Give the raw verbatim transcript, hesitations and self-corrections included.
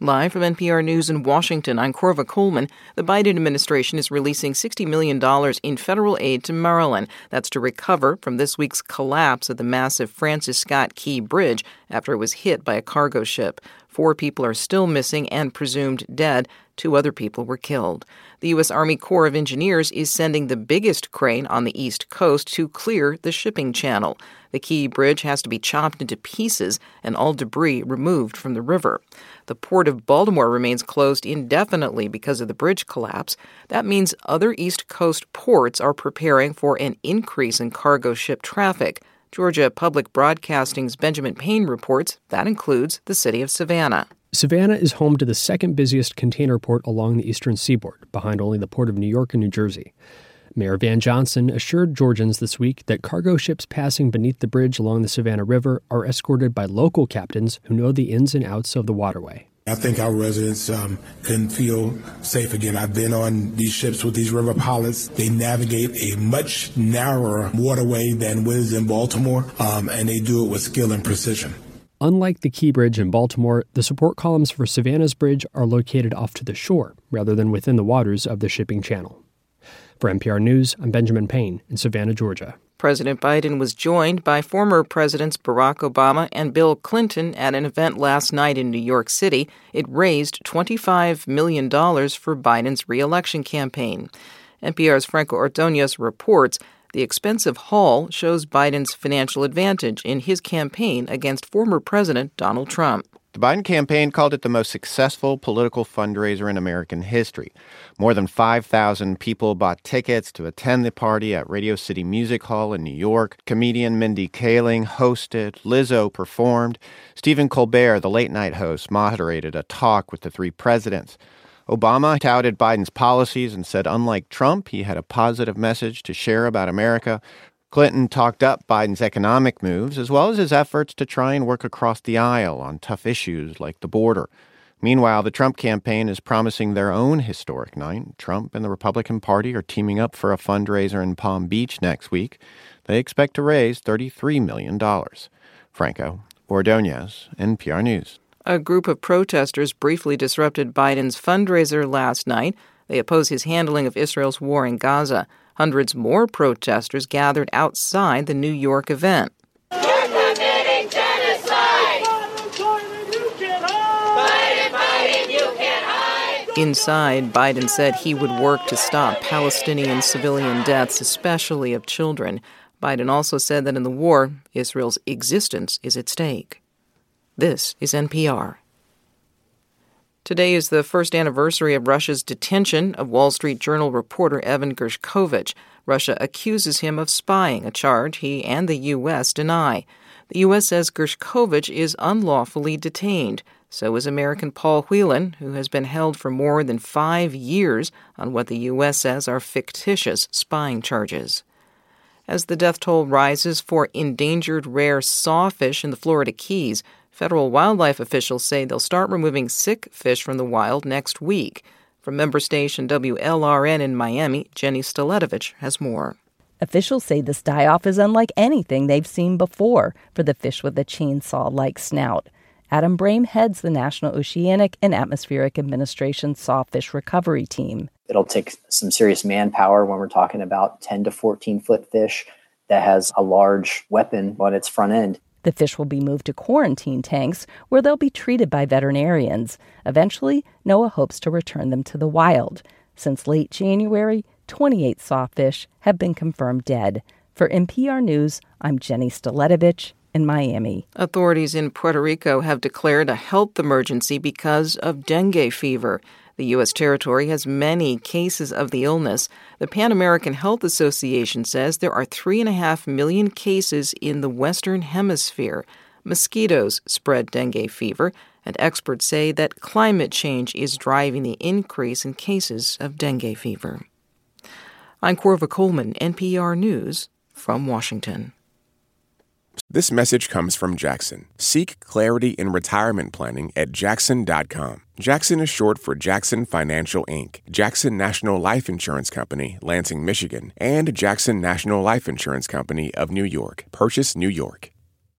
Live from N P R News in Washington, I'm Corva Coleman. The Biden administration is releasing sixty million dollars in federal aid to Maryland. That's to recover from this week's collapse of the massive Francis Scott Key Bridge after it was hit by a cargo ship. Four people are still missing and presumed dead. Two other people were killed. The U S. Army Corps of Engineers is sending the biggest crane on the East Coast to clear the shipping channel. The Key Bridge has to be chopped into pieces and all debris removed from the river. The Port of Baltimore remains closed indefinitely because of the bridge collapse. That means other East Coast ports are preparing for an increase in cargo ship traffic. Georgia Public Broadcasting's Benjamin Payne reports that includes the city of Savannah. Savannah is home to the second busiest container port along the eastern seaboard, behind only the Port of New York and New Jersey. Mayor Van Johnson assured Georgians this week that cargo ships passing beneath the bridge along the Savannah River are escorted by local captains who know the ins and outs of the waterway. I think our residents um, can feel safe again. I've been on these ships with these river pilots. They navigate a much narrower waterway than what is in Baltimore, um, and they do it with skill and precision. Unlike the Key Bridge in Baltimore, the support columns for Savannah's bridge are located off to the shore rather than within the waters of the shipping channel. For N P R News, I'm Benjamin Payne in Savannah, Georgia. President Biden was joined by former Presidents Barack Obama and Bill Clinton at an event last night in New York City. It raised twenty-five million dollars for Biden's re-election campaign. N P R's Franco Ordonez reports the expensive haul shows Biden's financial advantage in his campaign against former President Donald Trump. The Biden campaign called it the most successful political fundraiser in American history. More than five thousand people bought tickets to attend the party at Radio City Music Hall in New York. Comedian Mindy Kaling hosted. Lizzo performed. Stephen Colbert, the late-night host, moderated a talk with the three presidents. Obama touted Biden's policies and said, unlike Trump, he had a positive message to share about America. Clinton talked up Biden's economic moves, as well as his efforts to try and work across the aisle on tough issues like the border. Meanwhile, the Trump campaign is promising their own historic night. Trump and the Republican Party are teaming up for a fundraiser in Palm Beach next week. They expect to raise thirty-three million dollars. Franco Ordonez, N P R News. A group of protesters briefly disrupted Biden's fundraiser last night. They oppose his handling of Israel's war in Gaza. Hundreds more protesters gathered outside the New York event. You're committing genocide! Biden, Biden, you can't hide! Inside, Biden said he would work to stop Palestinian civilian deaths, especially of children. Biden also said that in the war, Israel's existence is at stake. This is N P R. Today is the first anniversary of Russia's detention of Wall Street Journal reporter Evan Gershkovich. Russia accuses him of spying, a charge he and the U S deny. The U S says Gershkovich is unlawfully detained. So is American Paul Whelan, who has been held for more than five years on what the U S says are fictitious spying charges. As the death toll rises for endangered rare sawfish in the Florida Keys, federal wildlife officials say they'll start removing sick fish from the wild next week. From member station W L R N in Miami, Jenny Staletovich has more. Officials say this die-off is unlike anything they've seen before for the fish with a chainsaw-like snout. Adam Brame heads the National Oceanic and Atmospheric Administration Sawfish Recovery Team. It'll take some serious manpower when we're talking about ten to fourteen foot fish that has a large weapon on its front end. The fish will be moved to quarantine tanks where they'll be treated by veterinarians. Eventually, NOAA hopes to return them to the wild. Since late January, twenty-eight sawfish have been confirmed dead. For N P R News, I'm Jenny Staletovich in Miami. Authorities in Puerto Rico have declared a health emergency because of dengue fever. The U S territory has many cases of the illness. The Pan American Health Association says there are three and a half million cases in the Western Hemisphere. Mosquitoes spread dengue fever, and experts say that climate change is driving the increase in cases of dengue fever. I'm Corva Coleman, N P R News, from Washington. This message comes from Jackson. Seek clarity in retirement planning at Jackson dot com. Jackson is short for Jackson Financial Incorporated, Jackson National Life Insurance Company, Lansing, Michigan, and Jackson National Life Insurance Company of New York, Purchase, New York.